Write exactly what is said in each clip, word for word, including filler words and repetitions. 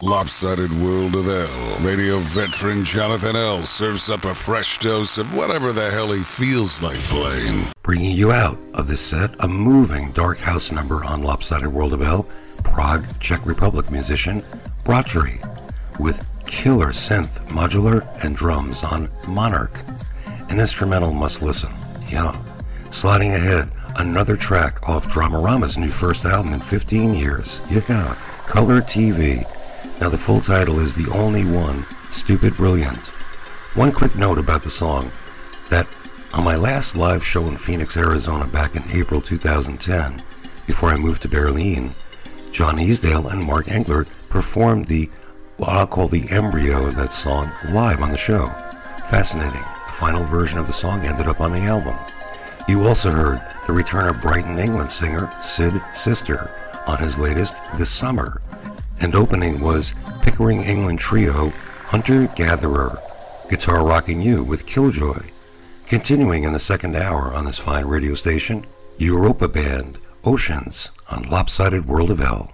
Lopsided World of L. Radio veteran Jonathan L. serves up a fresh dose of whatever the hell he feels like playing. Bringing you out of this set, a moving dark house number on Lopsided World of L, Prague, Czech Republic musician Bratry, with killer synth, modular, and drums on Monarch. An instrumental must listen, yeah. Sliding ahead, another track off Dramarama's new first album in fifteen years, yeah. Color T V. Now the full title is The Only One, Stupid Brilliant. One quick note about the song, that on my last live show in Phoenix, Arizona back in April two thousand ten, before I moved to Berlin, John Easdale and Mark Englert performed the, what I'll call the embryo of that song, live on the show. Fascinating. The final version of the song ended up on the album. You also heard the return of Brighton, England singer Sid Sister on his latest, This Summer. And opening was Pickering England trio Hunter Gatherer, Guitar Rocking You with Killjoy. Continuing in the second hour on this fine radio station, Europa band Oceans on Lopsided World of L.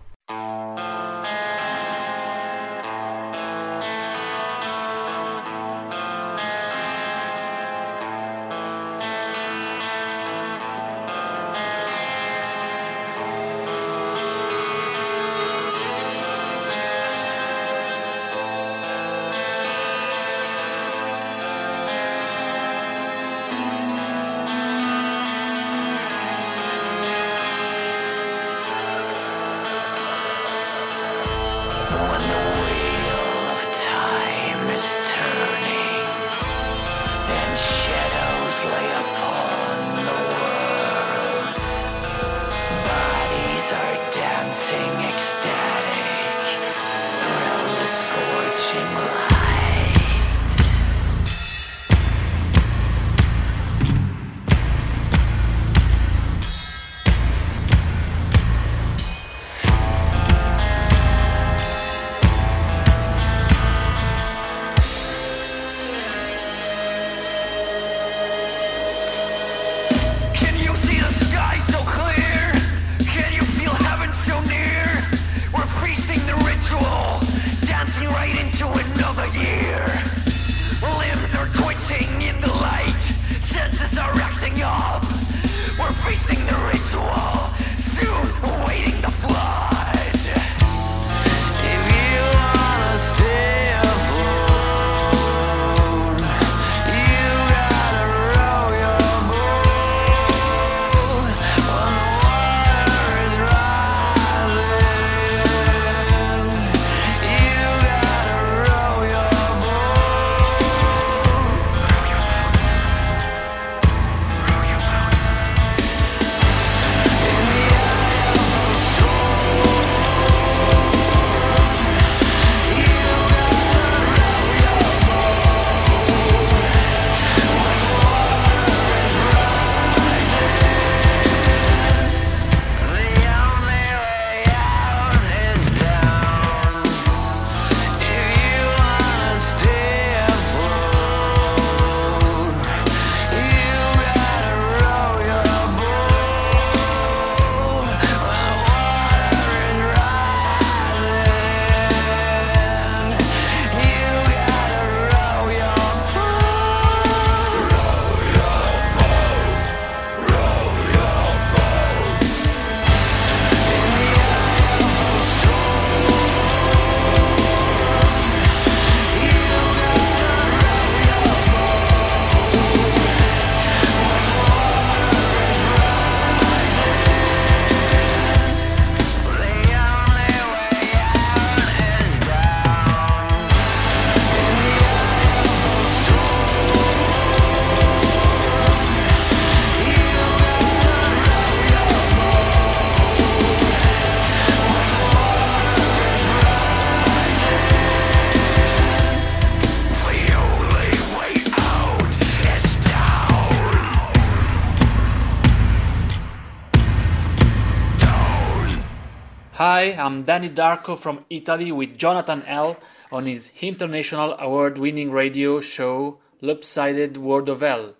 Hi, I'm Danny Darko from Italy with Jonathan L. on his international award-winning radio show Lopsided World of L.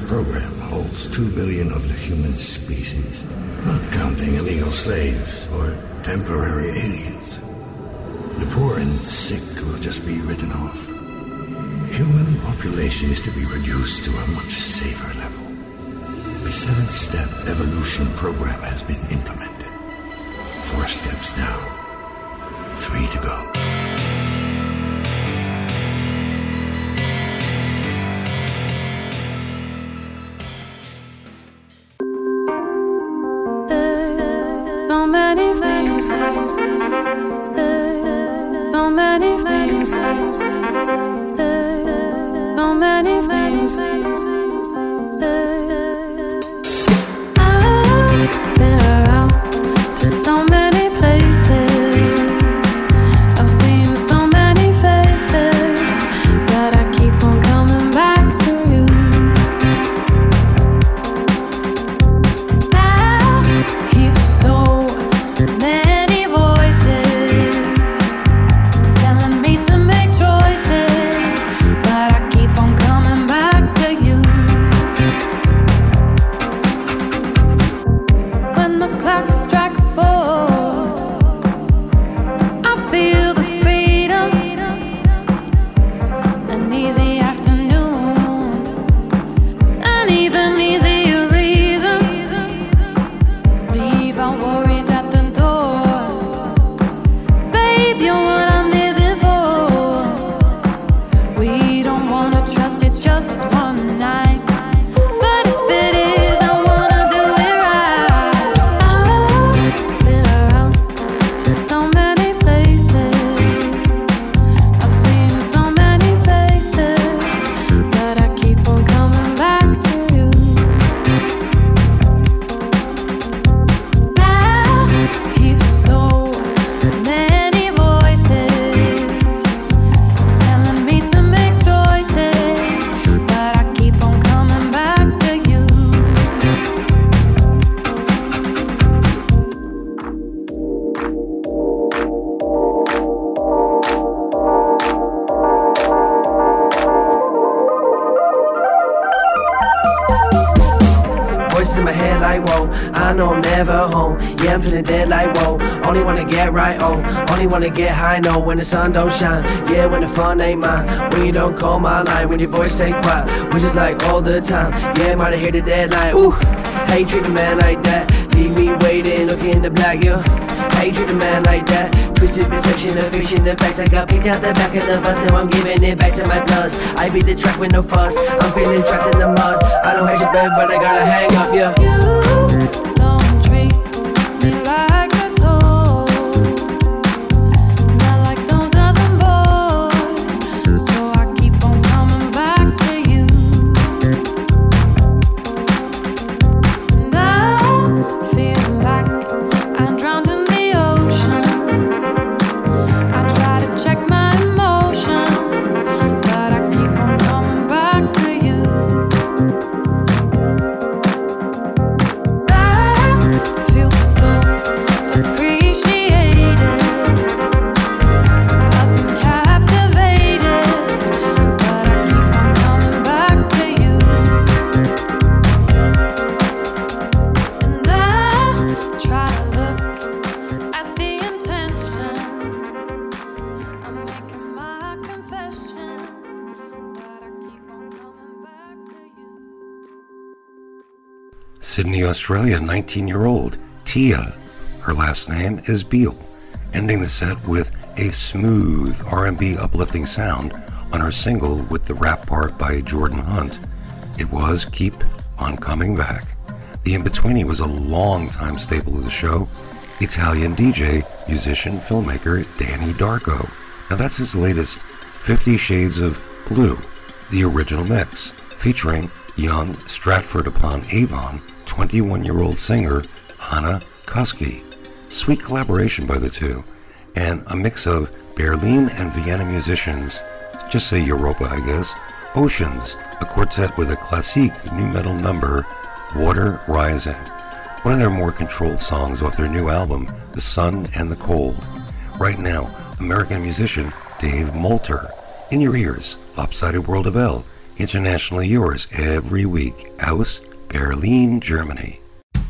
program holds two billion of the human species, not counting illegal slaves or temporary aliens. The poor and sick will just be written off. Human population is to be reduced to a much safer level. A seven-step evolution program has been implemented. Four steps down, three to go. So many faces, so many faces, so many faces. I've been around to so many places. I've seen so many faces, but I keep on coming back to you. I hear so many voices telling me to make choices, but I keep on coming back to you. When the clock strikes four, I feel the freedom, an easy afternoon, an even easier reason. Leave our worries at the door. Babe, you're what I'm living for. We don't wanna trust, it's just one night. But if it is, I wanna do it right. I've been around to so many places. I've seen so many faces, but I keep on coming back to you. I hear so many voices telling me to make choices, but I keep on coming back to you. Voices in my head like whoa, I know I'm never home. Yeah, I'm feeling dead like whoa. Only wanna get right, oh. Only wanna get high, no, when the sun don't shine. Yeah, when the fun ain't mine. When you don't call my line, when your voice stay quiet, which is like all the time. Yeah, might have hit the deadline. Ooh, how you treat a man like that? Leave me waiting, looking in the black, yeah. How you treat a man like that? Twisted perception of fiction, the facts I got picked out the back of the bus. Now I'm giving it back to my bloods. I beat the track with no fuss. I'm feeling trapped in the mud. I don't hate your bed, but I gotta hang up, yeah. You don't treat me like a toad, not like those other boys. So I keep on coming back to you. And I feel like I'm drowned in the ocean. I try to check my emotions, but I keep on coming back to you. I feel so appreciated. I've been captivated, but I keep on coming back to you. And I try to look at the intention. I'm making my confession, but I keep on coming back to you. Sydney, Australia, nineteen-year-old Tia. Her last name is Beale, ending the set with a smooth R and B uplifting sound on her single with the rap part by Jordan Hunt. It was Keep on Coming Back. The In-Betweenie was a long-time staple of the show, Italian D J, musician, filmmaker Danny Darko. Now that's his latest Fifty Shades of Blue, the original mix, featuring young Stratford-upon-Avon twenty-one-year-old singer Hannah Koski. Sweet collaboration by the two, and a mix of Berlin and Vienna musicians, just say Europa I guess. Oceans, a quartet with a classique nu metal number, Water Rising, one of their more controlled songs off their new album, The Sun and the Cold. Right now, American musician Dave Moulter. In your ears, Lopsided World of L, Internationally yours every week, aus Berlin, Germany.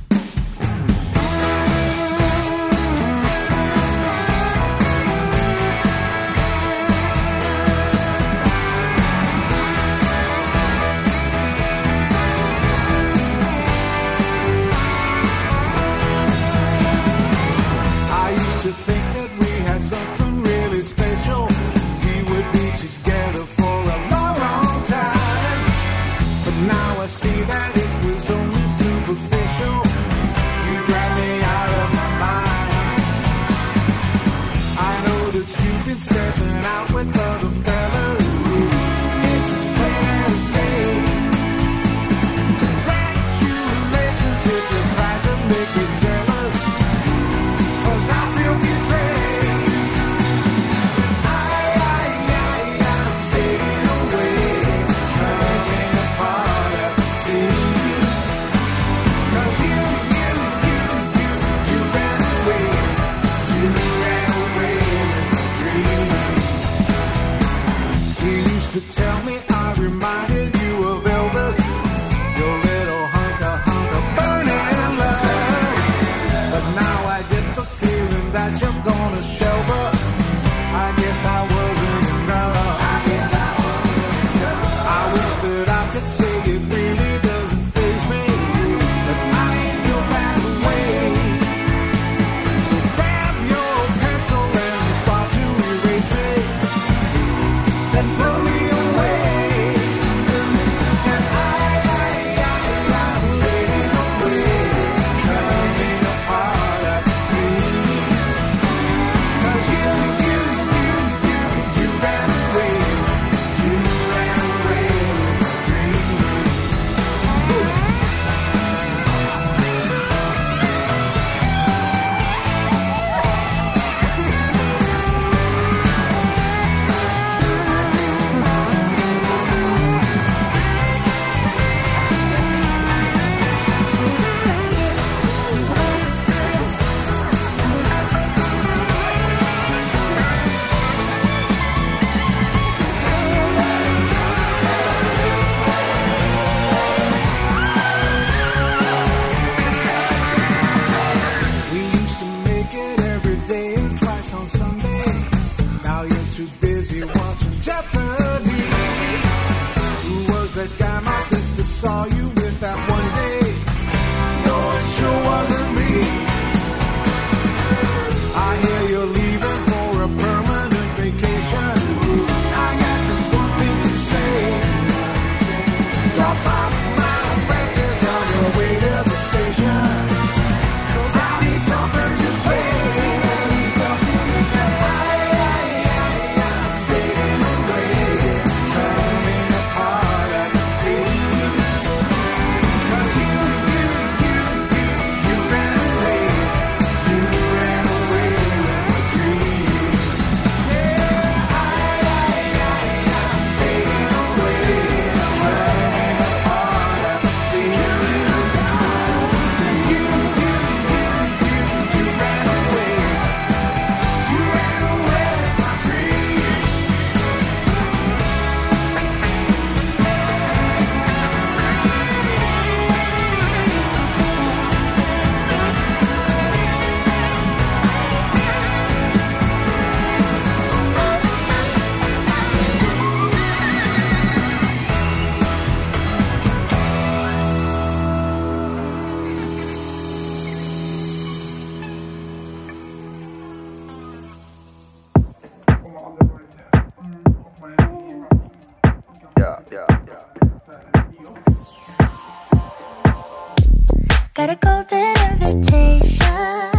Got a golden invitation,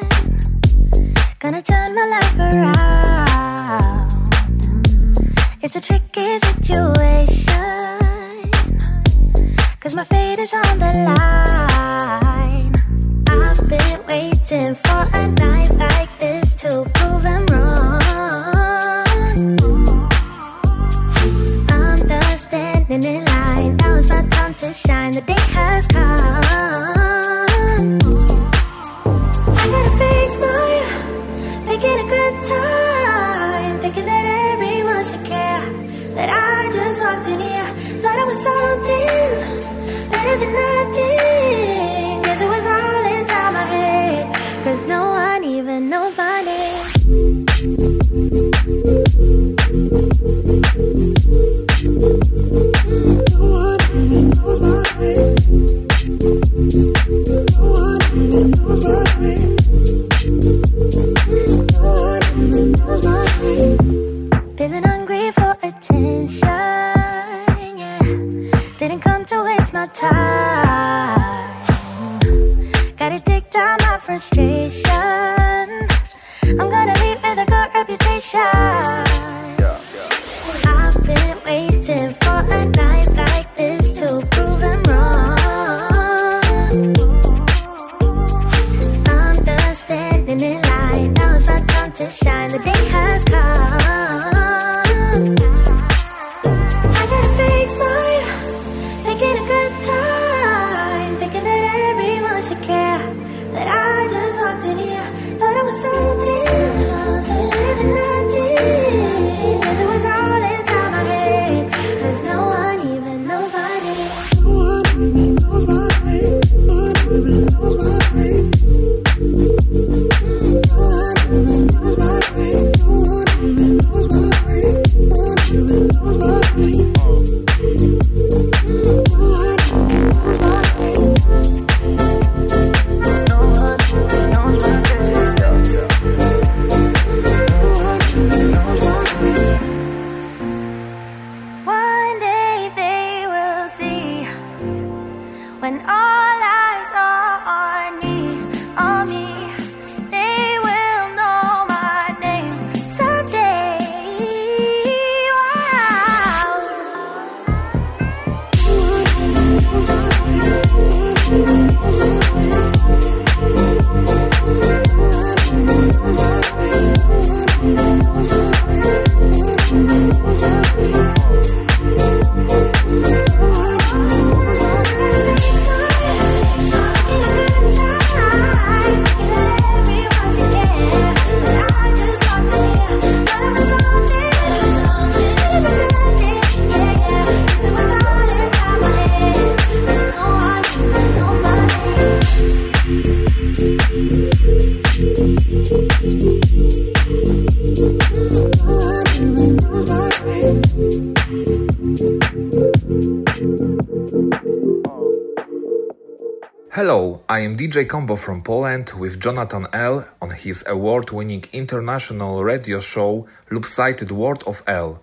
gonna turn my life around. It's a tricky situation, cause my fate is on the line. I've been waiting for a night like this to prove them wrong. I'm done standing in line, now it's my time to shine, the day has come. I got a fake smile, making a good time, thinking that everyone should care that I just walked in here. I was something better than nothing. Guess it was all inside my head, 'cause no one even knows my name. No one even knows my name. No one even knows my name. No one even knows my name. Feeling hungry for attention, yeah. Didn't come to waste my time. Gotta take down my frustration. I'm gonna leave with a good reputation. I've been waiting for a night like this to prove I'm wrong. I'm done standing in line. Now it's my time to shine. The day has come. I got a fake smile, thinking a good time, thinking that everyone should care that I just walked in here. Thought I was something better than nothing. Guess it was all inside my head, 'cause no one even knows my name. No one even knows my name. No one even knows my name. No one even knows my name. No one even knows my name. No one even knows my name. No one even knows my name. No one even knows my name. One day they will see, when all eyes are on me, on me, they will know my name someday. Wow. Hello, I am D J Combo from Poland with Jonathan L on his award-winning international radio show Loop-Sided World of L.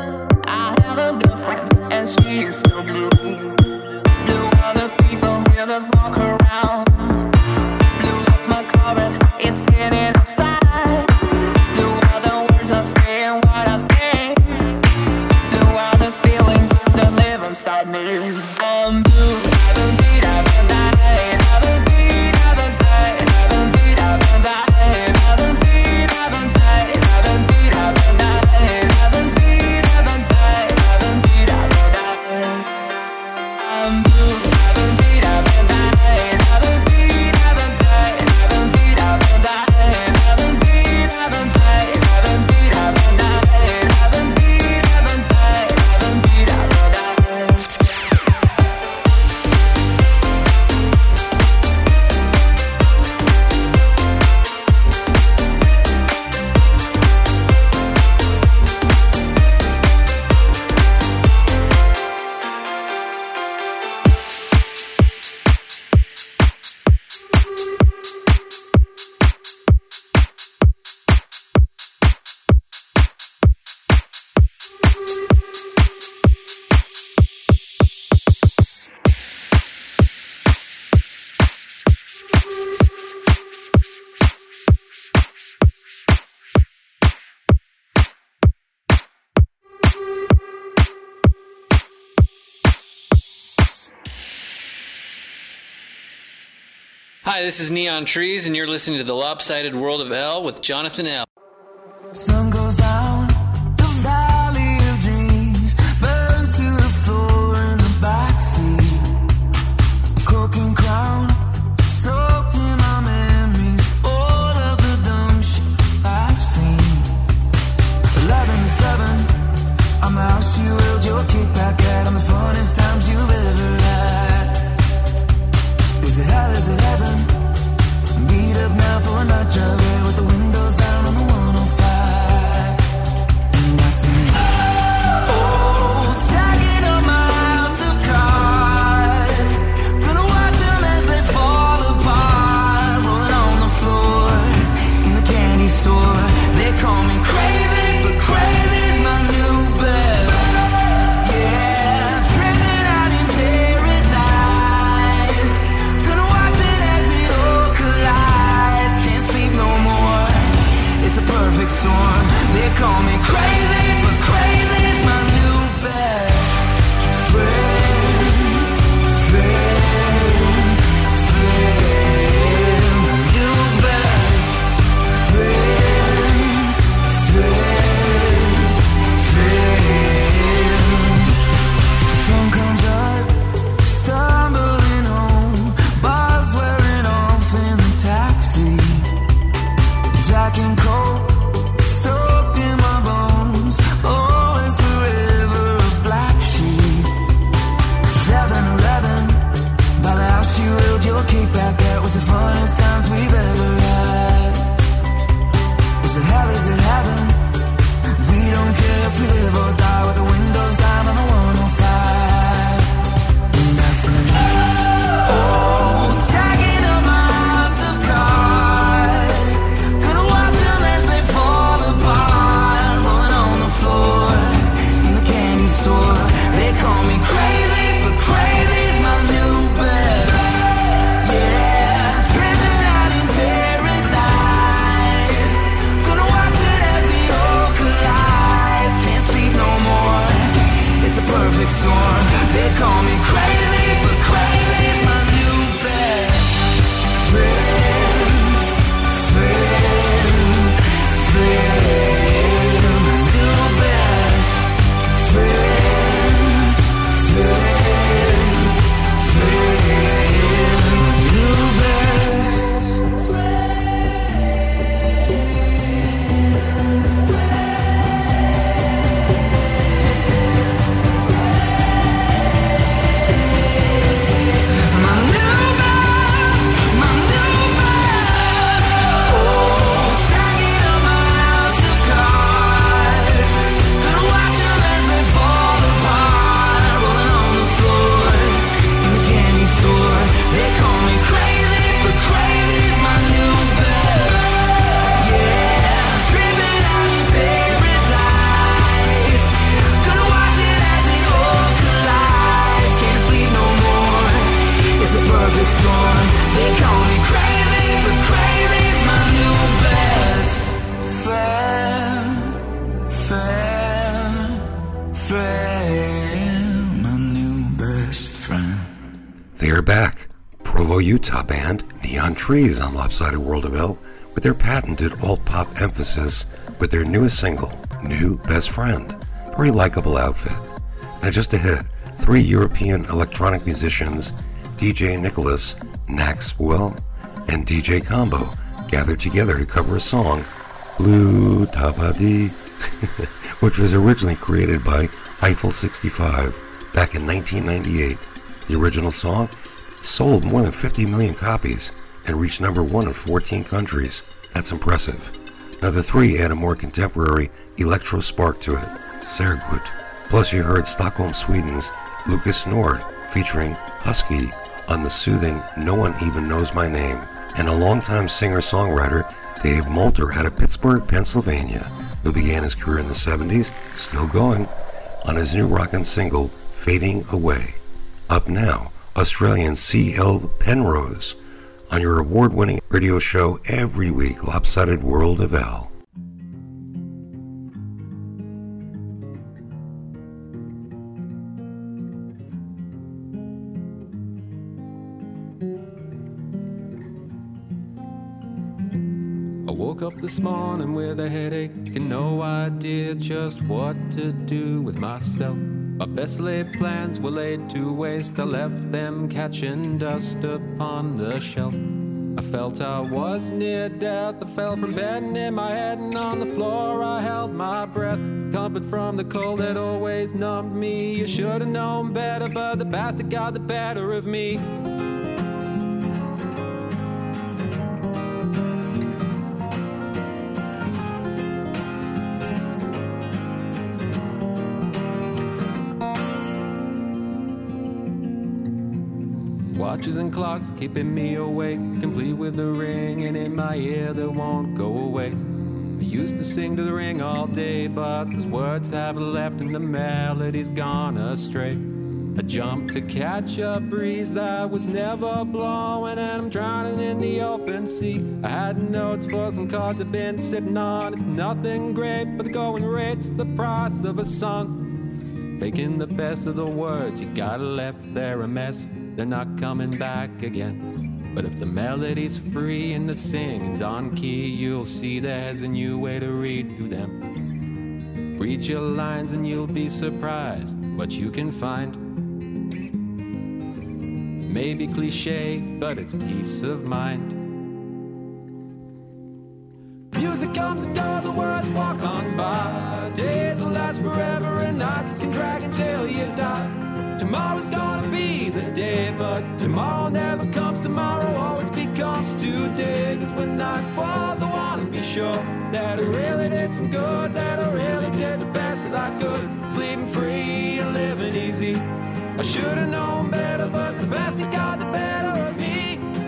and she is so blue. Blue other people hear the just walk around. Blue like my carpet, it's getting outside. Blue are the words I say and what I think. Blue are the feelings that live inside me. I'm blue, haven't beat, haven't died, haven't beat, haven't died, haven't beat, haven't died, haven't beat, haven't died, haven't beat, haven't died, haven't beat, haven't died, haven't beat, haven't died. I'm blue, haven't beat, haven't died, haven't beat, haven't died, haven't beat, haven't died, haven't beat, haven't died, haven't beat, haven't died, haven't beat, haven't died, haven't beat, haven't died. Hi, this is Neon Trees, and you're listening to The Lopsided World of L with Jonathan L. Sun goes down, the valley of dreams burns to the floor in the backseat. Coking crown, soaked in my memories, all of the dumb shit I've seen. Eleven to seven, I'm the house you held your kickback at on the funnest times you've ever had. Is it hell, is it heaven? Meet up now for a night drive, yeah, with the windows down on the They are back. Provo, Utah band Neon Trees on Lopsided World of L with their patented alt-pop emphasis with their newest single, New Best Friend. Very likable outfit. Now just ahead, three European electronic musicians, D J Nicholas, Naxwell, and D J Combo, gathered together to cover a song, Blue Tabadi, which was originally created by Eiffel sixty-five back in nineteen ninety-eight. The original song sold more than fifty million copies and reached number one in fourteen countries. That's impressive. Now the three add a more contemporary electro spark to it, Sergut. Plus you heard Stockholm, Sweden's Lucas Nord featuring Husky on the soothing No One Even Knows My Name, and a longtime singer-songwriter, Dave Moulter, out of Pittsburgh, Pennsylvania, who began his career in the seventies, still going, on his new rockin' single, Fading Away. Up now, Australian C L Penrose, on your award-winning radio show every week, Lopsided World of L. Woke up this morning with a headache and no idea just what to do with myself. My best laid plans were laid to waste. I left them catching dust upon the shelf. I felt I was near death. I fell from bed and in my head, and on the floor I held my breath. Comfort from the cold that always numbed me. You should have known better, but the bastard got the better of me. Watches and clocks keeping me awake, complete with a ring and in my ear that won't go away. I used to sing to the ring all day, but those words haven't left and the melody's gone astray. I jumped to catch a breeze that was never blowing, and I'm drowning in the open sea. I had notes for some cards I've been sitting on. It's nothing great, but the going rate's the price of a song. Making the best of the words you got left there a mess. They're not coming back again. But if the melody's free and the singing's on key, you'll see there's a new way to read through them. Read your lines and you'll be surprised what you can find. Maybe cliche, but it's peace of mind. Music comes and goes, the words walk on by. Days will last forever and nights can drag until you die. Tomorrow's gonna be the day, but tomorrow never comes. Tomorrow always becomes today. Cause when night falls, I wanna be sure that I really did some good, that I really did the best that I could. Sleeping free and living easy. I should've known better, but the best I got the better of me.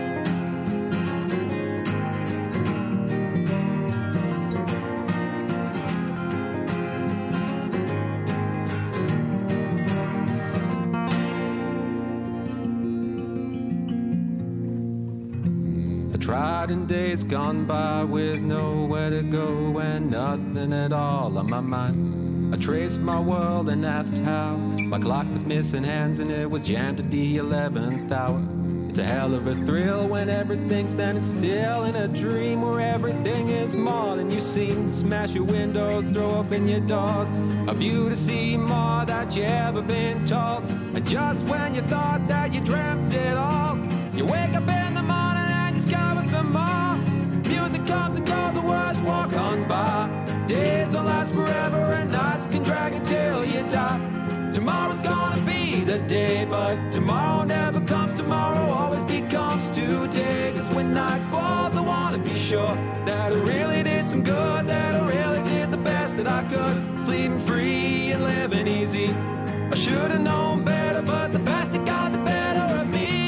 Tried in days gone by with nowhere to go and nothing at all on my mind. I traced my world and asked how. My clock was missing hands and it was jammed at the eleventh hour. It's a hell of a thrill when everything's standing still in a dream where everything is more than you seem. Smash your windows, throw open your doors, a view to see more that you ever been told. And just when you thought that you dreamt it all, you wake up in the morning and discover some more. Music comes and goes, the words walk on by. Days don't last forever and nights can drag until you die. Tomorrow's gonna be the day, but tomorrow never comes. Tomorrow always becomes today. Cause when night falls, I wanna be sure that I really did some good, that I really did the best that I could. Sleeping free and living easy. I should've known better, but the best that got the better of me.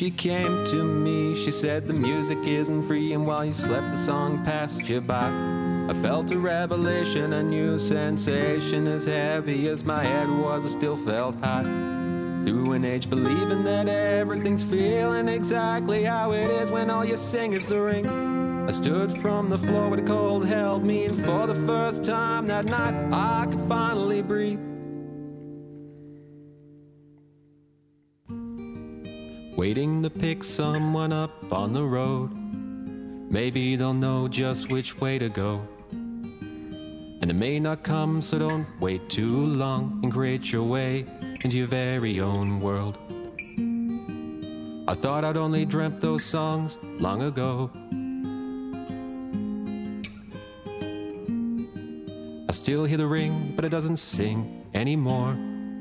she came to me. She said the music isn't free, and while you slept the song passed you by. I felt a revelation, a new sensation. As heavy as my head was, I still felt high. Through an age believing that everything's feeling exactly how it is when all you sing is the ring. I stood from the floor where the cold held me, and for the first time that night I could finally breathe. Waiting to pick someone up on the road. Maybe they'll know just which way to go. And it may not come, so don't wait too long and create your way into your very own world. I thought I'd only dreamt those songs long ago. I still hear the ring, but it doesn't sing anymore.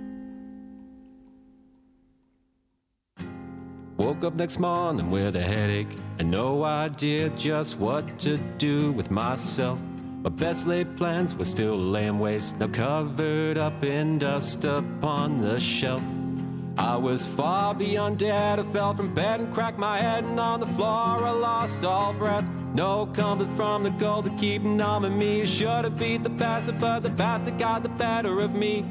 Woke up next morning with a headache and no idea just what to do with myself. My best laid plans were still laying waste, now covered up in dust upon the shelf. I was far beyond dead, I fell from bed and cracked my head, and on the floor I lost all breath. No comfort from the goal to keep numbing me. Should have beat the bastard, but the bastard got the better of me.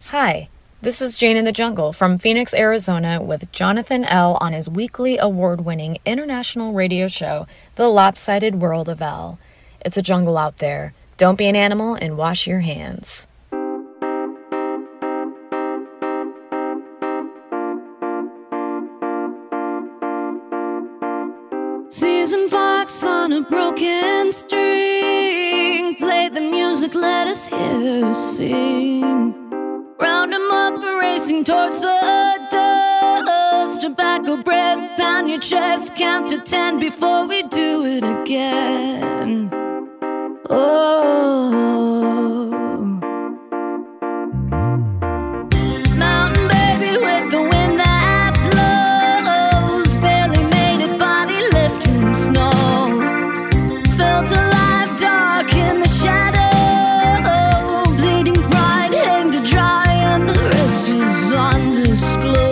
Hi, this is Jane in the Jungle from Phoenix, Arizona with Jonathan L. on his weekly award-winning international radio show, The Lopsided World of L. It's a jungle out there. Don't be an animal and wash your hands. Season fox on a broken string. Play the music, let us hear her sing. Round 'em up, racing towards the dust. Tobacco breath, pound your chest. Count to ten before we do it again. Oh, mountain baby with the wind that blows. Barely made it, body lifting snow. Felt alive, dark in the shadow. Bleeding pride, hang to dry, and the rest is undisclosed.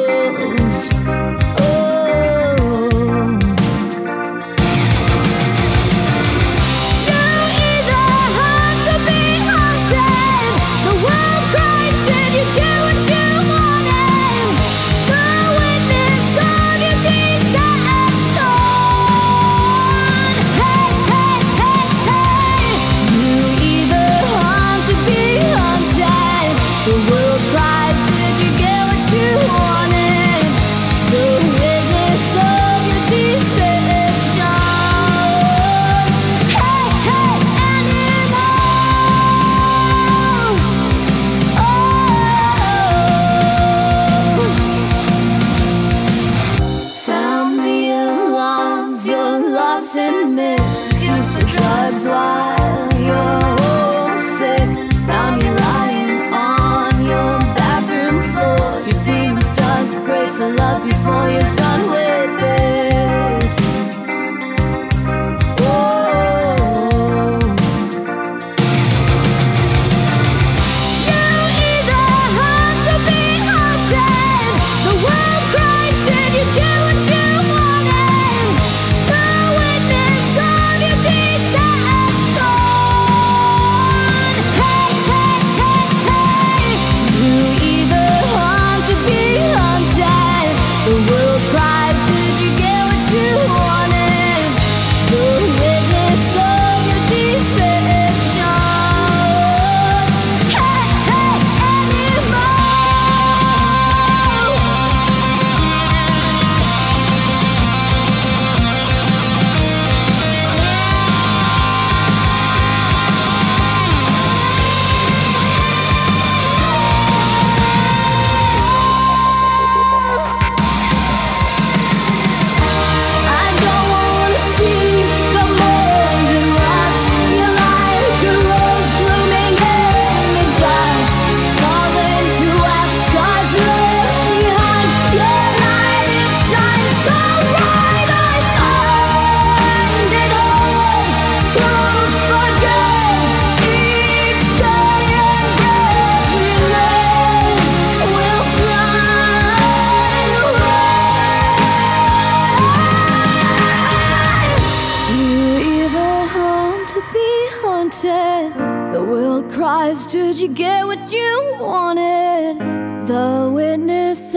Did you get what you wanted? The witness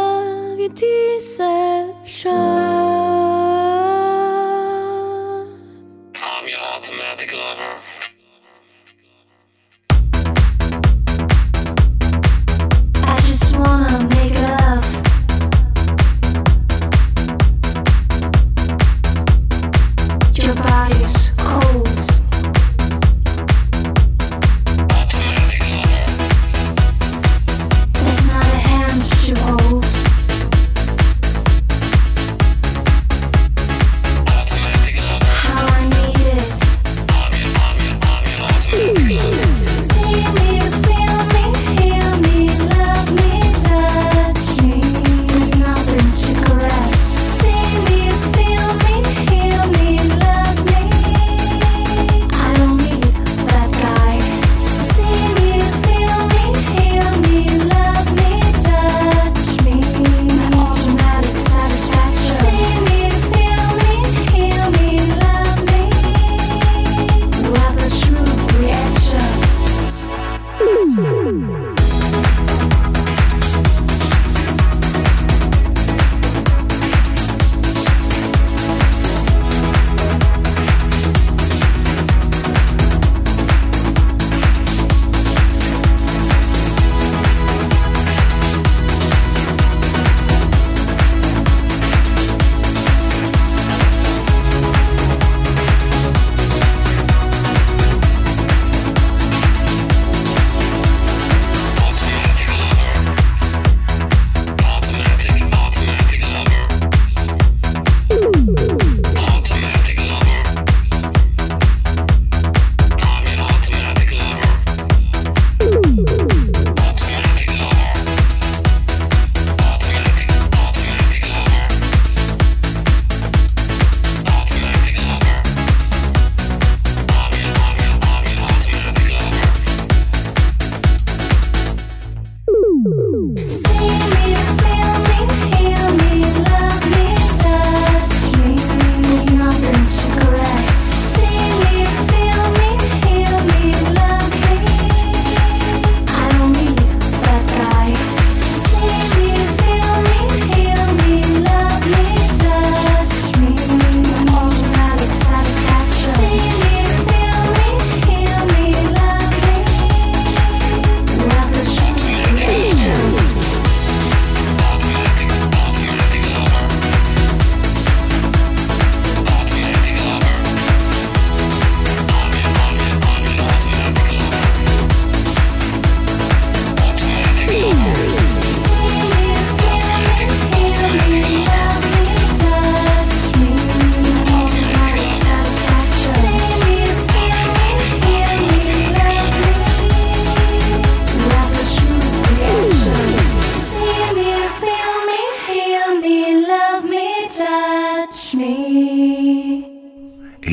of your deception. I'm your automatic lover. I just wanna make love. Your body's cold. It's not a hand to hold.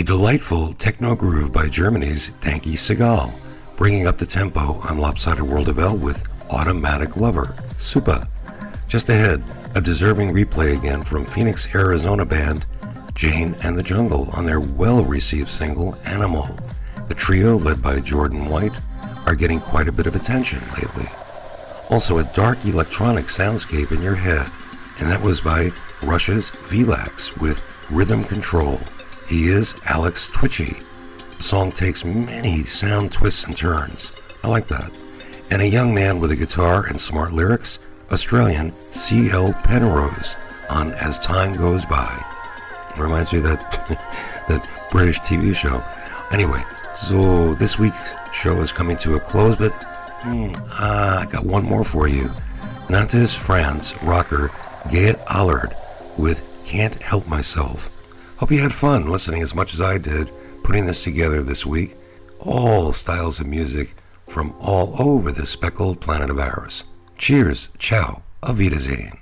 delightful techno groove by Germany's Danky Segal, bringing up the tempo on Lopsided World of L with Automatic Lover, Supa. Just ahead, a deserving replay again from Phoenix, Arizona band Jane and the Jungle on their well-received single Animal. The trio, led by Jordan White, are getting quite a bit of attention lately. Also, a dark electronic soundscape in your head, and that was by Russia's Velax with Rhythm Control. He is Alex Twitchy. The song takes many sound twists and turns. I like that. And a young man with a guitar and smart lyrics, Australian C L Penrose on As Time Goes By. It reminds me of that, that British T V show. Anyway, so this week's show is coming to a close, but hmm, uh, I got one more for you. Nantes, France rocker Gayet Allard with Can't Help Myself. Hope you had fun listening as much as I did putting this together this week. All styles of music from all over this speckled planet of ours. Cheers, ciao, auf Wiedersehen.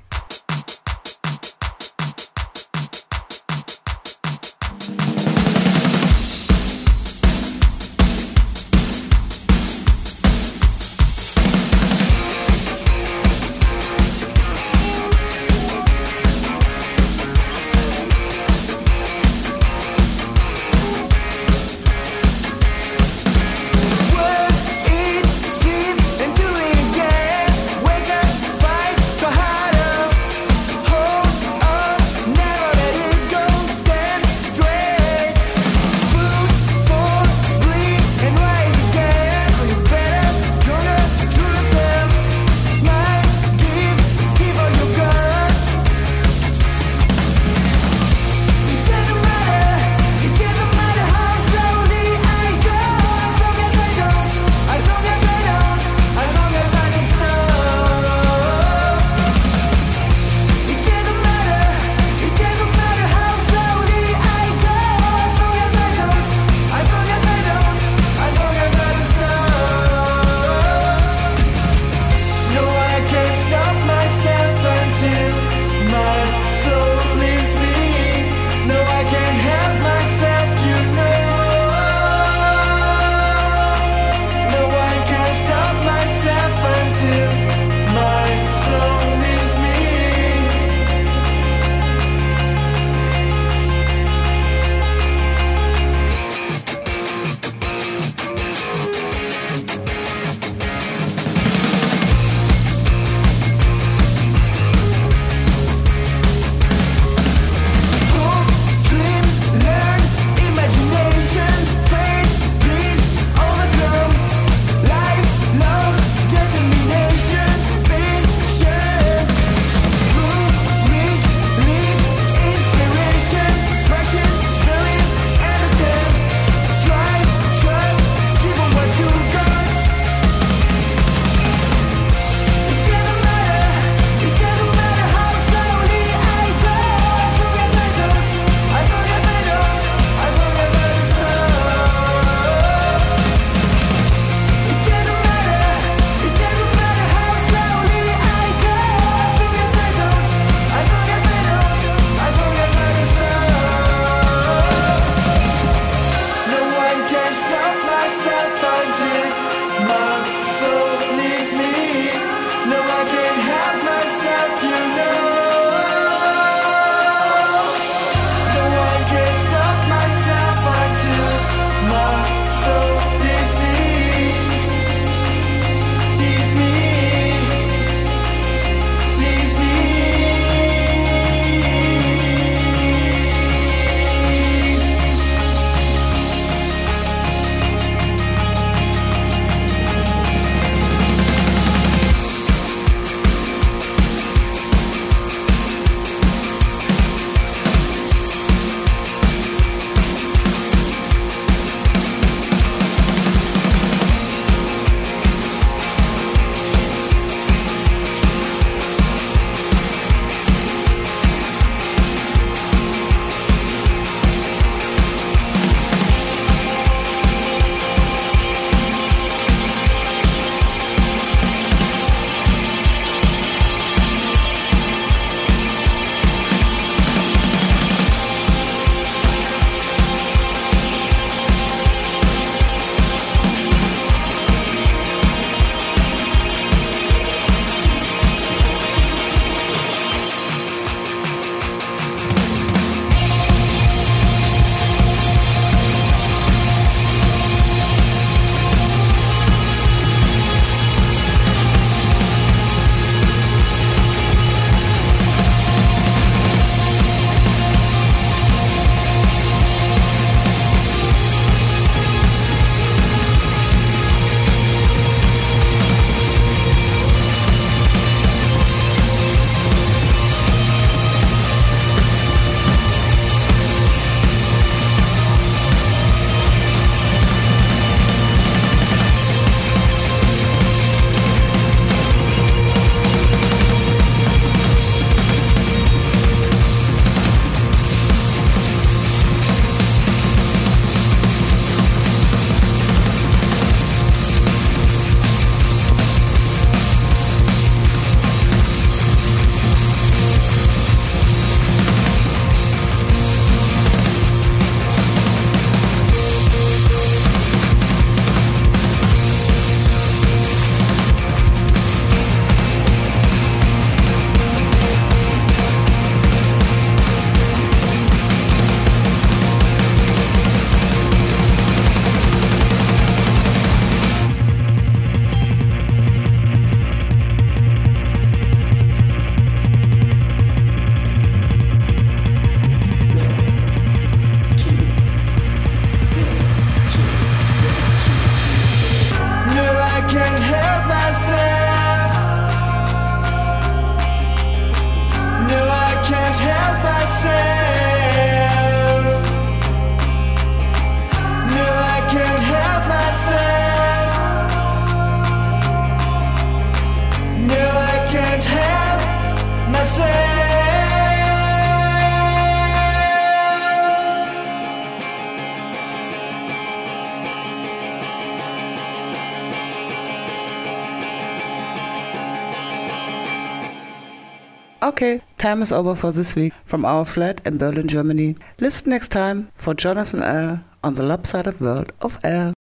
Okay, time is over for this week from our flat in Berlin, Germany. Listen next time for Jonathan L. on the Lopsided World of L.